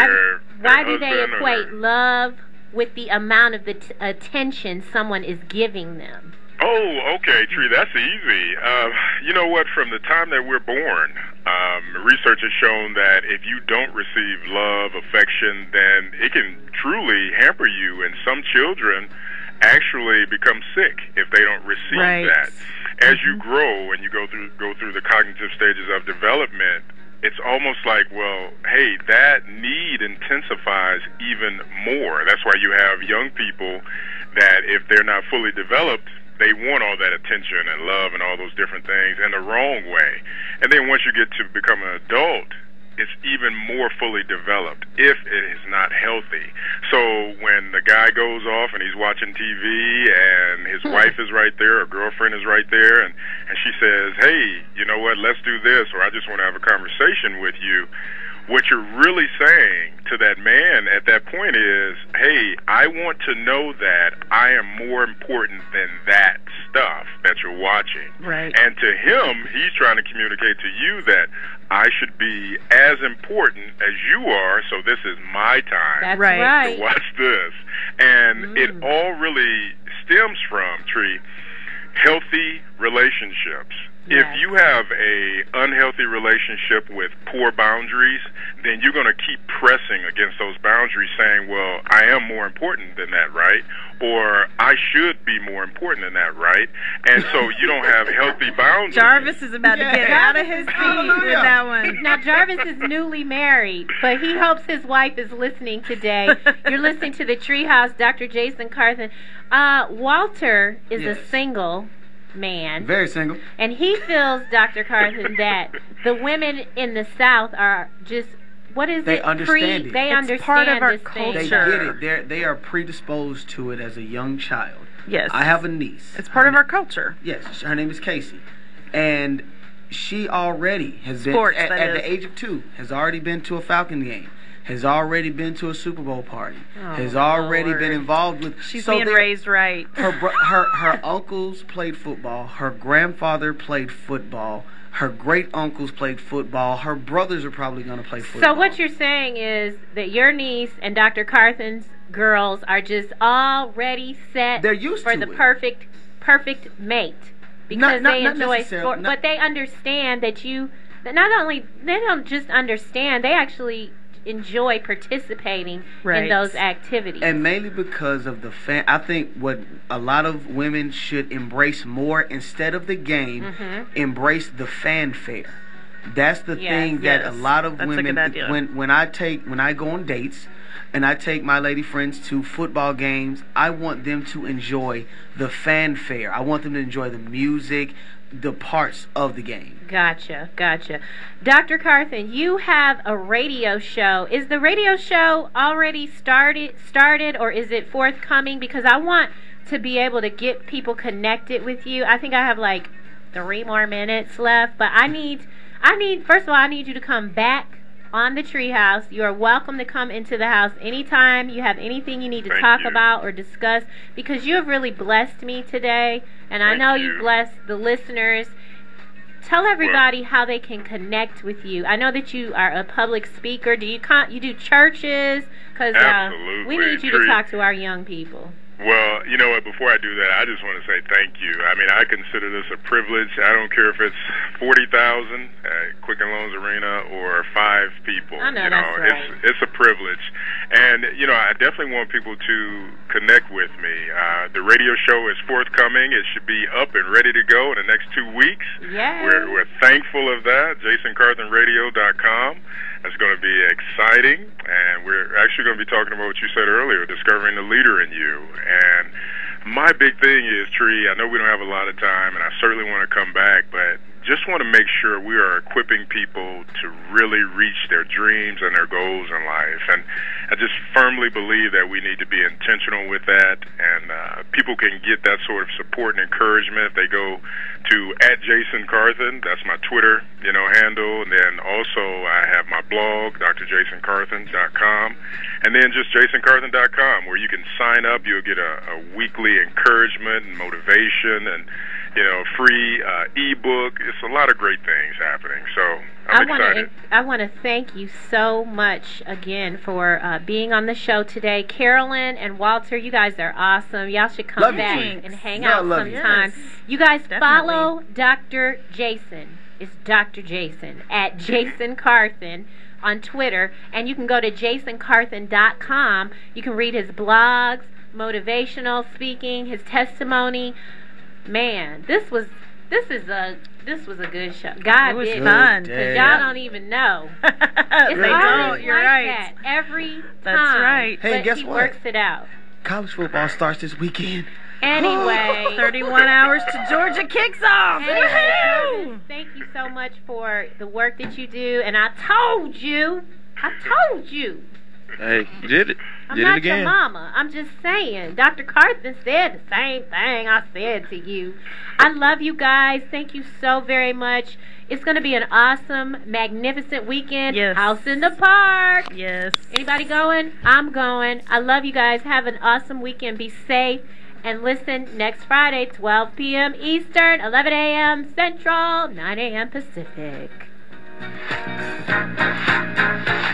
Why do they equate love with the amount of the attention someone is giving them? Oh, okay, Tree, that's easy. You know what? From the time that we're born, research has shown that if you don't receive love, affection, then it can truly hamper you, and some children actually become sick if they don't receive that. As you grow and you go through the cognitive stages of development, it's almost like, well, hey, that need intensifies even more. That's why you have young people that if they're not fully developed, they want all that attention and love and all those different things in the wrong way. And then once you get to become an adult, it's even more fully developed if it is not healthy. So when the guy goes off and he's watching TV and his wife is right there, or girlfriend is right there, and she says, hey, you know what, let's do this, or I just want to have a conversation with you, what you're really saying to that man at that point is, hey, I want to know that I am more important than that stuff that you're watching. Right. And to him, he's trying to communicate to you that I should be as important as you are, so this is my time That's right. to watch this. And it all really stems from, Tree, healthy relationships. Yes. If you have a unhealthy relationship with poor boundaries, then you're going to keep pressing against those boundaries saying, well, I am more important than that, right? Or I should be more important than that, right? And so you don't have healthy boundaries. Jarvis is about to get out of his seat with that one. Now, Jarvis is newly married, but he hopes his wife is listening today. You're listening to the Treehouse, Dr. Jason Carson. Walter is a single man. Very single. And he feels, Dr. Carson, that the women in the South are just, what is they it? Understand it. They it's understand part of our this culture. thing. They get it. They are predisposed to it as a young child. Yes. I have a niece. It's part of our culture. Yes. Her name is Casey. And she already has Sports, been, at the age of 2, has already been to a Falcon game. Has already been to a Super Bowl party. Has already been involved with. She's being raised right. Her uncles played football. Her grandfather played football. Her great uncles played football. Her brothers are probably going to play football. So what you're saying is that your niece and Dr. Carson's girls are just already set. They're used for to the it. perfect mate because Not they enjoy necessarily. sport. But they understand that not only they don't just understand, they actually enjoy participating in those activities. And mainly because of the I think what a lot of women should embrace more, instead of the game, embrace the fanfare. That's the thing that a lot of women, when I go on dates and I take my lady friends to football games, I want them to enjoy the fanfare. I want them to enjoy the music, the parts of the game. Gotcha. Dr. Carson, you have a radio show. Is the radio show already started, or is it forthcoming? Because I want to be able to get people connected with you. I think I have like 3 more minutes left, but I need first of all, I need you to come back on the Treehouse. You are welcome to come into the house anytime you have anything you need to talk about or discuss, because you have really blessed me today, and I know you blessed the listeners. Tell everybody how they can connect with you. I know that you are a public speaker. Do you do churches? Because we need you to talk to our young people. Well, you know what, before I do that, I just want to say thank you. I mean, I consider this a privilege. I don't care if it's 40,000 at Quicken Loans Arena or 5 people. I know, that's right. It's a privilege. And, I definitely want people to connect with me. The radio show is forthcoming. It should be up and ready to go in the next 2 weeks. Yeah. We're thankful of that. JasonCarthenRadio.com. That's going to be exciting, and we're actually going to be talking about what you said earlier, discovering the leader in you. And my big thing is, Tree, I know we don't have a lot of time, and I certainly want to come back, but just want to make sure we are equipping people to really reach their dreams and their goals in life. And I just firmly believe that we need to be intentional with that, and people can get that sort of support and encouragement if they go to @JasonCarthen. That's my Twitter, handle. And then also I have my blog, drjasoncarthen.com, and then just jasoncarthen.com, where you can sign up. You'll get a weekly encouragement and motivation, and free ebook. It's a lot of great things happening. So I'm excited. I want to thank you so much again for being on the show today. Carolyn and Walter, you guys are awesome. Y'all should come back and hang out sometime. Yes, you guys follow Dr. Jason. It's Dr. Jason at Jason Carthen on Twitter, and you can go to jasoncarthen.com. You can read his blogs, motivational speaking, his testimony. Man, this was a good show. God, it was did fun. Because y'all don't even know. It's They always don't. You're like right. that every time. That's right. Hey, but guess he what? works it out. College football starts this weekend. Anyway, 31 hours to Georgia kicks off. Anyway, Woohoo! Curtis, thank you so much for the work that you do. And I told you. Hey, you did it. I'm Did not it again. your mama. I'm just saying. Dr. Carthen said the same thing I said to you. I love you guys. Thank you so very much. It's going to be an awesome, magnificent weekend. Yes. House in the park. Yes. Anybody going? I'm going. I love you guys. Have an awesome weekend. Be safe. And listen next Friday, 12 p.m. Eastern, 11 a.m. Central, 9 a.m. Pacific.